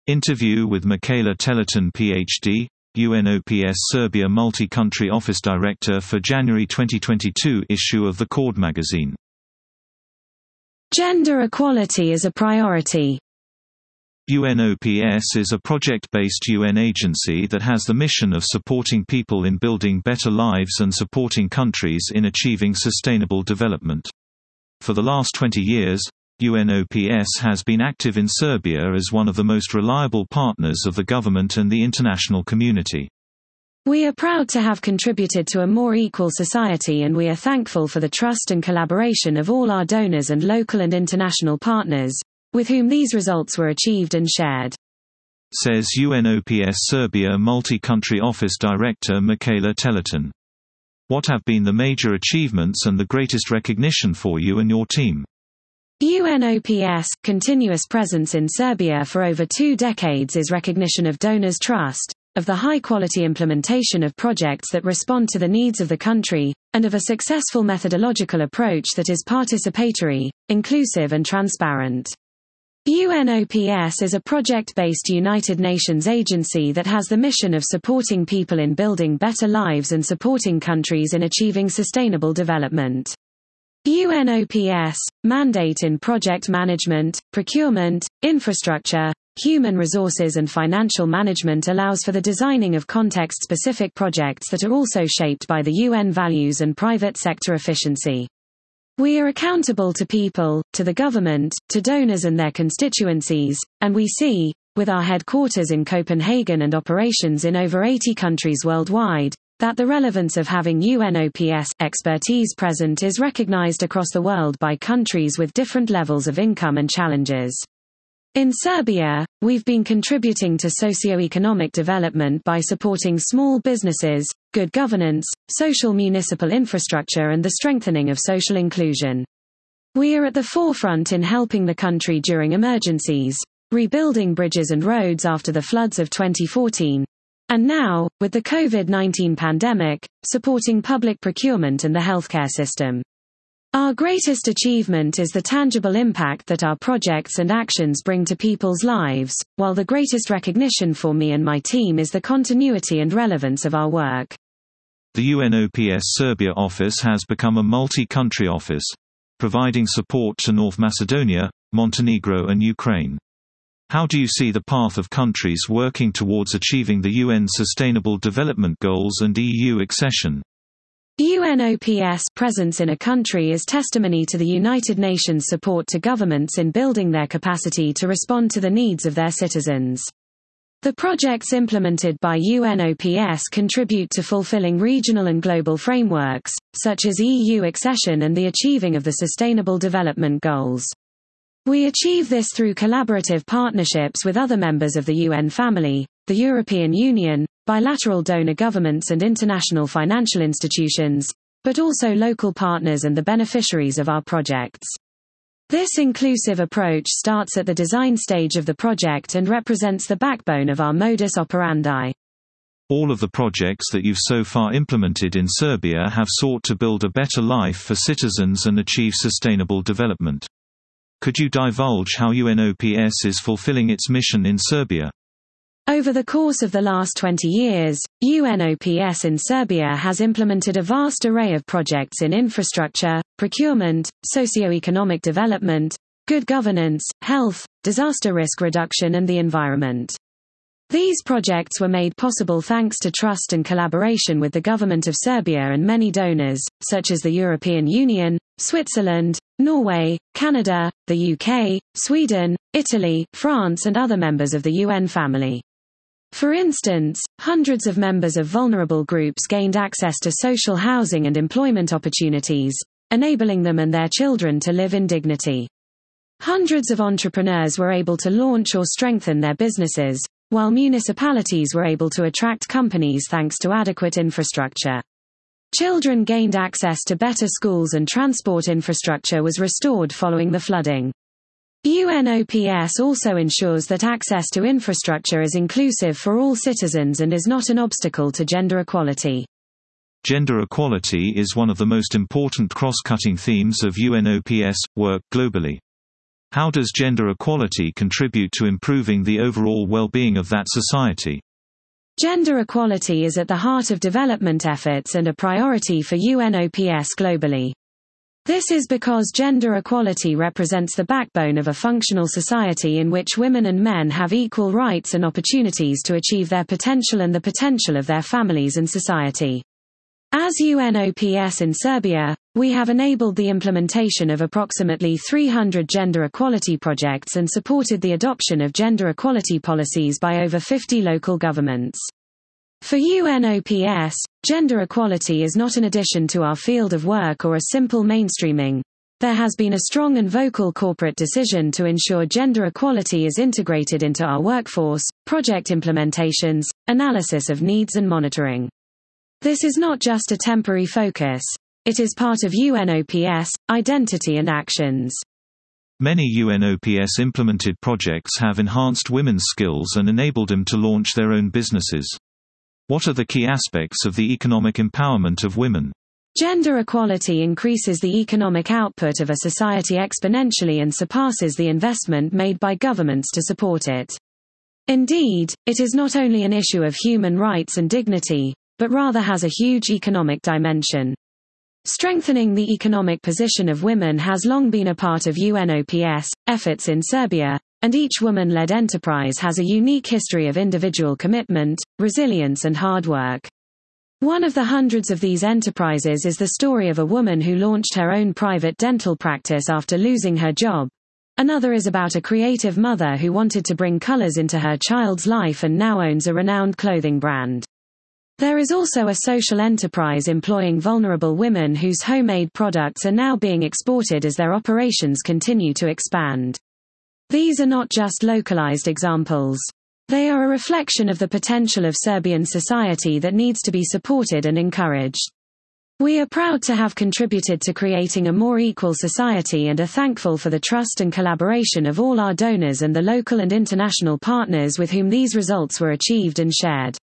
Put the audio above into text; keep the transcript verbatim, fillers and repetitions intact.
Interview with Michaela Telleton P H D, U N O P S Serbia Multi-Country Office Director for January twenty twenty-two issue of the Cord magazine. Gender equality is a priority. U N O P S is a project-based U N agency that has the mission of supporting people in building better lives and supporting countries in achieving sustainable development. For the last twenty years, U N O P S has been active in Serbia as one of the most reliable partners of the government and the international community. We are proud to have contributed to a more equal society, and we are thankful for the trust and collaboration of all our donors and local and international partners, with whom these results were achieved and shared. Says U N O P S Serbia Multi-Country Office Director Michaela Telleton. What have been the major achievements and the greatest recognition for you and your team? U N O P S' continuous presence in Serbia for over two decades is recognition of donors' trust, of the high-quality implementation of projects that respond to the needs of the country, and of a successful methodological approach that is participatory, inclusive and transparent. U N O P S is a project-based United Nations agency that has the mission of supporting people in building better lives and supporting countries in achieving sustainable development. U N O P S mandate in project management, procurement, infrastructure, human resources and financial management allows for the designing of context-specific projects that are also shaped by the U N values and private sector efficiency. We are accountable to people, to the government, to donors and their constituencies, and we see, with our headquarters in Copenhagen and operations in over eighty countries worldwide, that the relevance of having U N O P S expertise present is recognized across the world by countries with different levels of income and challenges. In Serbia, we've been contributing to socio-economic development by supporting small businesses, good governance, social municipal infrastructure and the strengthening of social inclusion. We are at the forefront in helping the country during emergencies, rebuilding bridges and roads after the floods of twenty fourteen, and now, with the COVID nineteen pandemic, supporting public procurement and the healthcare system. Our greatest achievement is the tangible impact that our projects and actions bring to people's lives, while the greatest recognition for me and my team is the continuity and relevance of our work. The U N O P S Serbia office has become a multi-country office, providing support to North Macedonia, Montenegro and Ukraine. How do you see the path of countries working towards achieving the U N Sustainable Development Goals and E U accession? U N O P S presence in a country is testimony to the United Nations' support to governments in building their capacity to respond to the needs of their citizens. The projects implemented by U N O P S contribute to fulfilling regional and global frameworks, such as E U accession and the achieving of the Sustainable Development Goals. We achieve this through collaborative partnerships with other members of the U N family, the European Union, bilateral donor governments and international financial institutions, but also local partners and the beneficiaries of our projects. This inclusive approach starts at the design stage of the project and represents the backbone of our modus operandi. All of the projects that you've so far implemented in Serbia have sought to build a better life for citizens and achieve sustainable development. Could you divulge how U N O P S is fulfilling its mission in Serbia? Over the course of the last twenty years, U N O P S in Serbia has implemented a vast array of projects in infrastructure, procurement, socio-economic development, good governance, health, disaster risk reduction and the environment. These projects were made possible thanks to trust and collaboration with the government of Serbia and many donors, such as the European Union, Switzerland, Norway, Canada, the U K, Sweden, Italy, France and other members of the U N family. For instance, hundreds of members of vulnerable groups gained access to social housing and employment opportunities, enabling them and their children to live in dignity. Hundreds of entrepreneurs were able to launch or strengthen their businesses, while municipalities were able to attract companies thanks to adequate infrastructure. Children gained access to better schools and transport infrastructure was restored following the flooding. U N O P S also ensures that access to infrastructure is inclusive for all citizens and is not an obstacle to gender equality. Gender equality is one of the most important cross-cutting themes of U N O P S work globally. How does gender equality contribute to improving the overall well-being of that society? Gender equality is at the heart of development efforts and a priority for U N O P S globally. This is because gender equality represents the backbone of a functional society in which women and men have equal rights and opportunities to achieve their potential and the potential of their families and society. As U N O P S in Serbia, we have enabled the implementation of approximately three hundred gender equality projects and supported the adoption of gender equality policies by over fifty local governments. For U N O P S, gender equality is not an addition to our field of work or a simple mainstreaming. There has been a strong and vocal corporate decision to ensure gender equality is integrated into our workforce, project implementations, analysis of needs and monitoring. This is not just a temporary focus. It is part of U N O P S identity and actions. Many U N O P S implemented projects have enhanced women's skills and enabled them to launch their own businesses. What are the key aspects of the economic empowerment of women? Gender equality increases the economic output of a society exponentially and surpasses the investment made by governments to support it. Indeed, it is not only an issue of human rights and dignity, but rather has a huge economic dimension. Strengthening the economic position of women has long been a part of U N O P S efforts in Serbia, and each woman-led enterprise has a unique history of individual commitment, resilience and hard work. One of the hundreds of these enterprises is the story of a woman who launched her own private dental practice after losing her job. Another is about a creative mother who wanted to bring colors into her child's life and now owns a renowned clothing brand. There is also a social enterprise employing vulnerable women whose homemade products are now being exported as their operations continue to expand. These are not just localized examples. They are a reflection of the potential of Serbian society that needs to be supported and encouraged. We are proud to have contributed to creating a more equal society and are thankful for the trust and collaboration of all our donors and the local and international partners with whom these results were achieved and shared.